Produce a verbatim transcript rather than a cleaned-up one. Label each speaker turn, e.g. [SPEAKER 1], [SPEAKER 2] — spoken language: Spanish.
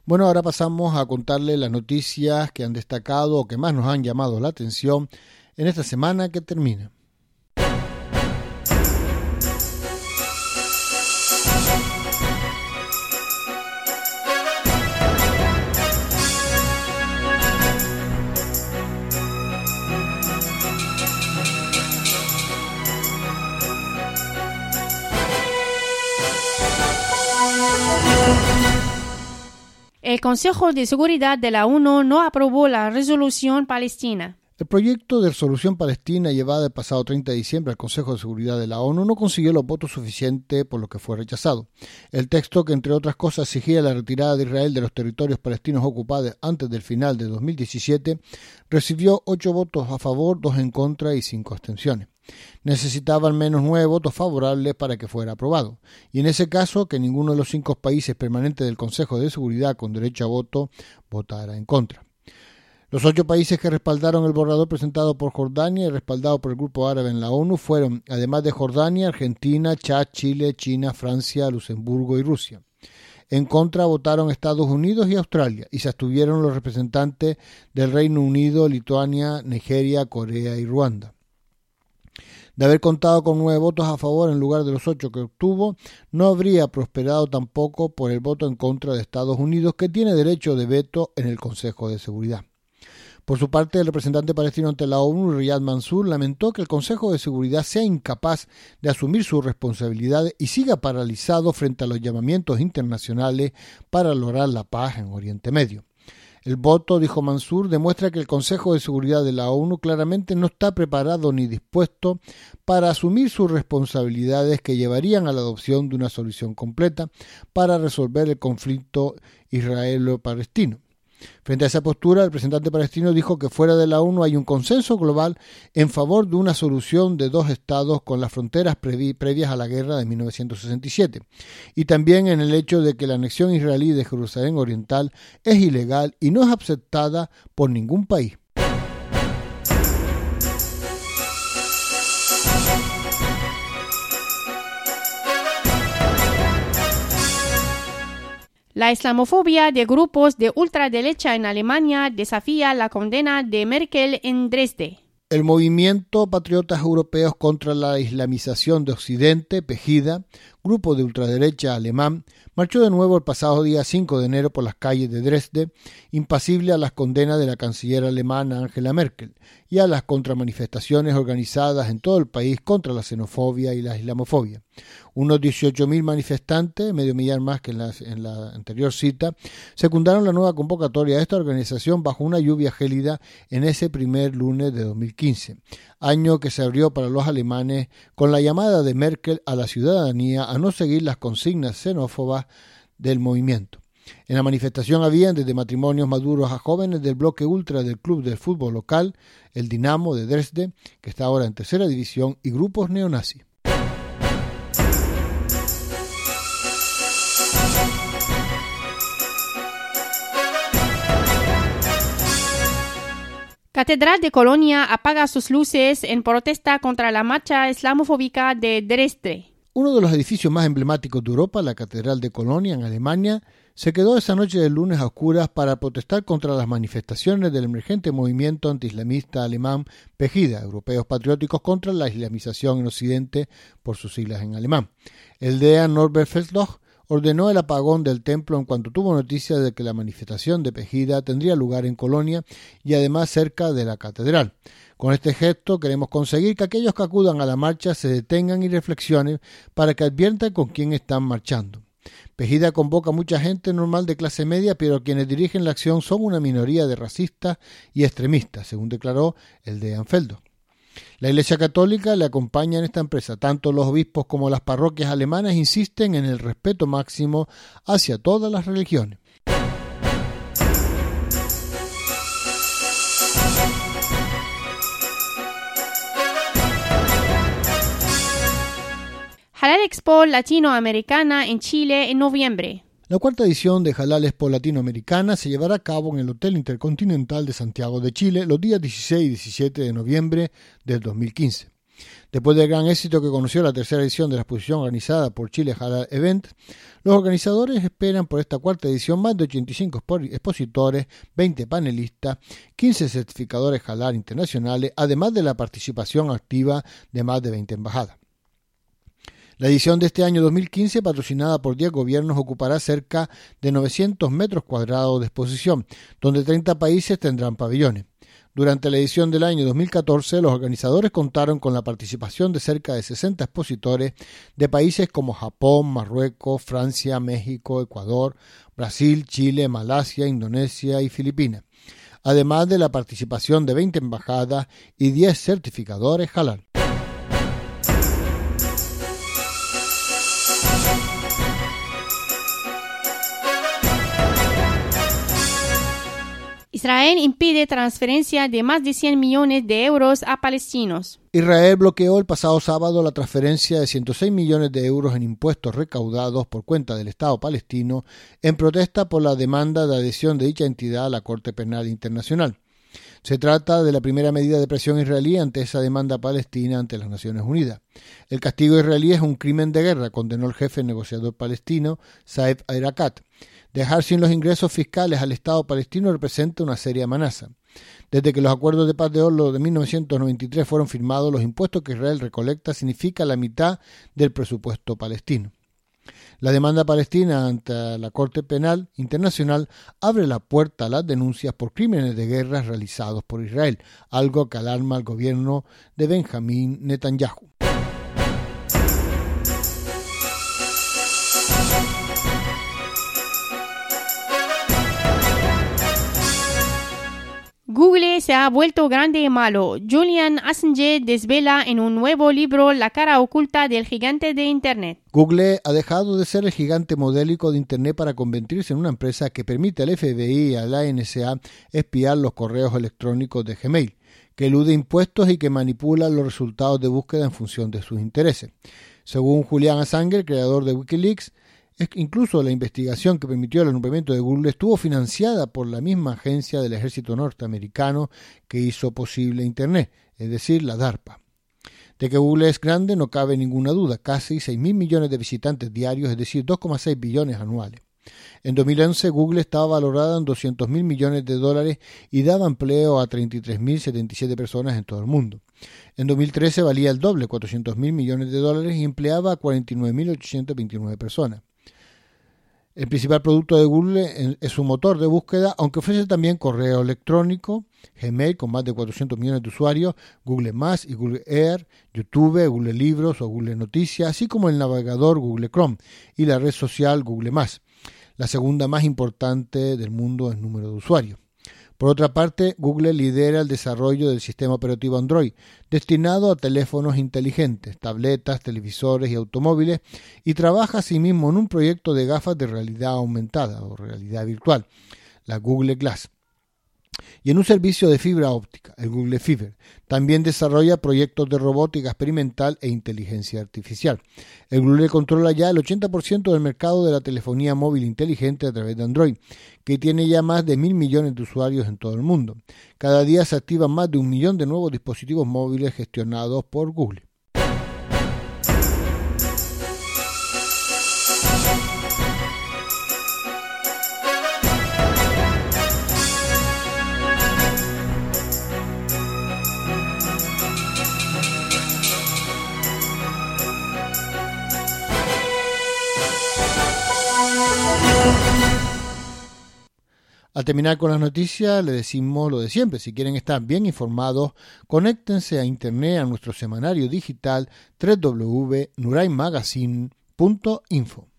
[SPEAKER 1] Bueno, ahora pasamos a contarles las noticias que han destacado o que más nos han llamado la atención en esta semana que termina.
[SPEAKER 2] El Consejo de Seguridad de la ONU no aprobó la resolución palestina.
[SPEAKER 1] El proyecto de resolución palestina llevada el pasado treinta de diciembre al Consejo de Seguridad de la ONU no consiguió los votos suficientes, por lo que fue rechazado. El texto, que entre otras cosas exigía la retirada de Israel de los territorios palestinos ocupados antes del final de dos mil diecisiete, recibió ocho votos a favor, dos en contra y cinco abstenciones. Necesitaba al menos nueve votos favorables para que fuera aprobado, y en ese caso que ninguno de los cinco países permanentes del Consejo de Seguridad con derecho a voto votara en contra. Los ocho países que respaldaron el borrador presentado por Jordania y respaldado por el Grupo Árabe en la ONU fueron, además de Jordania, Argentina, Chad, Chile, China, Francia, Luxemburgo y Rusia. En contra votaron Estados Unidos y Australia, y se abstuvieron los representantes del Reino Unido, Lituania, Nigeria, Corea y Ruanda. De haber contado con nueve votos a favor en lugar de los ocho que obtuvo, no habría prosperado tampoco por el voto en contra de Estados Unidos, que tiene derecho de veto en el Consejo de Seguridad. Por su parte, el representante palestino ante la ONU, Riyad Mansour, lamentó que el Consejo de Seguridad sea incapaz de asumir sus responsabilidades y siga paralizado frente a los llamamientos internacionales para lograr la paz en Oriente Medio. El voto, dijo Mansour, demuestra que el Consejo de Seguridad de la ONU claramente no está preparado ni dispuesto para asumir sus responsabilidades que llevarían a la adopción de una solución completa para resolver el conflicto israelo-palestino. Frente a esa postura, el representante palestino dijo que fuera de la ONU hay un consenso global en favor de una solución de dos estados con las fronteras previ- previas a la guerra de mil novecientos sesenta y siete, y también en el hecho de que la anexión israelí de Jerusalén Oriental es ilegal y no es aceptada por ningún país.
[SPEAKER 2] La islamofobia de grupos de ultraderecha en Alemania desafía la condena de Merkel en Dresde.
[SPEAKER 1] El movimiento Patriotas Europeos contra la Islamización de Occidente, Pegida, grupo de ultraderecha alemán, marchó de nuevo el pasado día cinco de enero por las calles de Dresde, impasible a las condenas de la canciller alemana Angela Merkel y a las contramanifestaciones organizadas en todo el país contra la xenofobia y la islamofobia. Unos dieciocho mil manifestantes, medio millar más que en la, en la anterior cita, secundaron la nueva convocatoria de esta organización bajo una lluvia gélida en ese primer lunes de dos mil quince, año que se abrió para los alemanes con la llamada de Merkel a la ciudadanía a no seguir las consignas xenófobas del movimiento. En la manifestación habían desde matrimonios maduros a jóvenes del bloque ultra del club de fútbol local, el Dinamo de Dresde, que está ahora en tercera división, y grupos neonazis.
[SPEAKER 2] Catedral de Colonia apaga sus luces en protesta contra la marcha islamofóbica de Dresde.
[SPEAKER 1] Uno de los edificios más emblemáticos de Europa, la Catedral de Colonia, en Alemania, se quedó esa noche del lunes a oscuras para protestar contra las manifestaciones del emergente movimiento antiislamista alemán Pegida, Europeos Patrióticos contra la Islamización en Occidente, por sus siglas en alemán. El deán Norbert Feldloch ordenó el apagón del templo en cuanto tuvo noticia de que la manifestación de Pegida tendría lugar en Colonia y además cerca de la catedral. Con este gesto queremos conseguir que aquellos que acudan a la marcha se detengan y reflexionen para que adviertan con quién están marchando. Pegida convoca a mucha gente normal de clase media, pero quienes dirigen la acción son una minoría de racistas y extremistas, según declaró el deán Feldloch. La Iglesia Católica le acompaña en esta empresa. Tanto los obispos como las parroquias alemanas insisten en el respeto máximo hacia todas las religiones.
[SPEAKER 2] Halal Expo Latinoamericana en Chile en noviembre.
[SPEAKER 1] La cuarta edición de Halal Expo Latinoamericana se llevará a cabo en el Hotel Intercontinental de Santiago de Chile los días dieciséis y diecisiete de noviembre del dos mil quince. Después del gran éxito que conoció la tercera edición de la exposición organizada por Chile Halal Event, los organizadores esperan por esta cuarta edición más de ochenta y cinco expositores, veinte panelistas, quince certificadores halal internacionales, además de la participación activa de más de veinte embajadas. La edición de este año dos mil quince, patrocinada por diez gobiernos, ocupará cerca de novecientos metros cuadrados de exposición, donde treinta países tendrán pabellones. Durante la edición del año dos mil catorce, los organizadores contaron con la participación de cerca de sesenta expositores de países como Japón, Marruecos, Francia, México, Ecuador, Brasil, Chile, Malasia, Indonesia y Filipinas, además de la participación de veinte embajadas y diez certificadores halal.
[SPEAKER 2] Israel impide transferencia de más de cien millones de euros a palestinos.
[SPEAKER 1] Israel bloqueó el pasado sábado la transferencia de ciento seis millones de euros en impuestos recaudados por cuenta del Estado palestino en protesta por la demanda de adhesión de dicha entidad a la Corte Penal Internacional. Se trata de la primera medida de presión israelí ante esa demanda palestina ante las Naciones Unidas. El castigo israelí es un crimen de guerra, condenó el jefe negociador palestino, Saeb Erekat. Dejar sin los ingresos fiscales al Estado palestino representa una seria amenaza. Desde que los acuerdos de paz de Oslo de mil novecientos noventa y tres fueron firmados, los impuestos que Israel recolecta significan la mitad del presupuesto palestino. La demanda palestina ante la Corte Penal Internacional abre la puerta a las denuncias por crímenes de guerra realizados por Israel, algo que alarma al gobierno de Benjamín Netanyahu.
[SPEAKER 2] Google se ha vuelto grande y malo. Julian Assange desvela en un nuevo libro la cara oculta del gigante de Internet.
[SPEAKER 1] Google ha dejado de ser el gigante modélico de Internet para convertirse en una empresa que permite al F B I y a la N S A espiar los correos electrónicos de Gmail, que elude impuestos y que manipula los resultados de búsqueda en función de sus intereses. Según Julian Assange, el creador de Wikileaks, incluso la investigación que permitió el alumbramiento de Google estuvo financiada por la misma agencia del ejército norteamericano que hizo posible Internet, es decir, la DARPA. De que Google es grande no cabe ninguna duda, casi seis mil millones de visitantes diarios, es decir, dos coma seis billones anuales. En dos mil once Google estaba valorada en doscientos mil millones de dólares y daba empleo a treinta y tres mil setenta y siete personas en todo el mundo. En dos mil trece valía el doble, cuatrocientos mil millones de dólares, y empleaba a cuarenta y nueve mil ochocientas veintinueve personas. El principal producto de Google es su motor de búsqueda, aunque ofrece también correo electrónico, Gmail con más de cuatrocientos millones de usuarios, Google Maps y Google Earth, YouTube, Google Libros o Google Noticias, así como el navegador Google Chrome y la red social Google Maps, la segunda más importante del mundo en número de usuarios. Por otra parte, Google lidera el desarrollo del sistema operativo Android, destinado a teléfonos inteligentes, tabletas, televisores y automóviles, y trabaja asimismo en un proyecto de gafas de realidad aumentada o realidad virtual, la Google Glass, y en un servicio de fibra óptica, el Google Fiber. También desarrolla proyectos de robótica experimental e inteligencia artificial. El Google controla ya el ochenta por ciento del mercado de la telefonía móvil inteligente a través de Android, que tiene ya más de mil millones de usuarios en todo el mundo. Cada día se activan más de un millón de nuevos dispositivos móviles gestionados por Google. Al terminar con las noticias, les decimos lo de siempre. Si quieren estar bien informados, conéctense a Internet a nuestro semanario digital doble u doble u doble u punto nuray magazine punto info.